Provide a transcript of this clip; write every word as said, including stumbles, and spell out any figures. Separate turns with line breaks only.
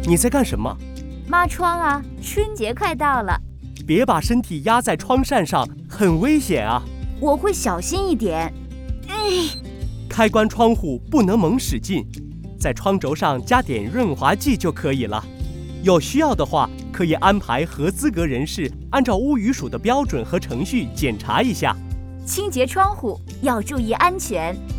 你在干什么？
抹窗啊，春节快到了。
别把身体压在窗扇上，很危险啊。
我会小心一点。哎，
开关窗户不能猛使劲，在窗轴上加点润滑剂就可以了。有需要的话，可以安排合资格人士按照屋宇署的标准和程序检查一下。
清洁窗户要注意安全。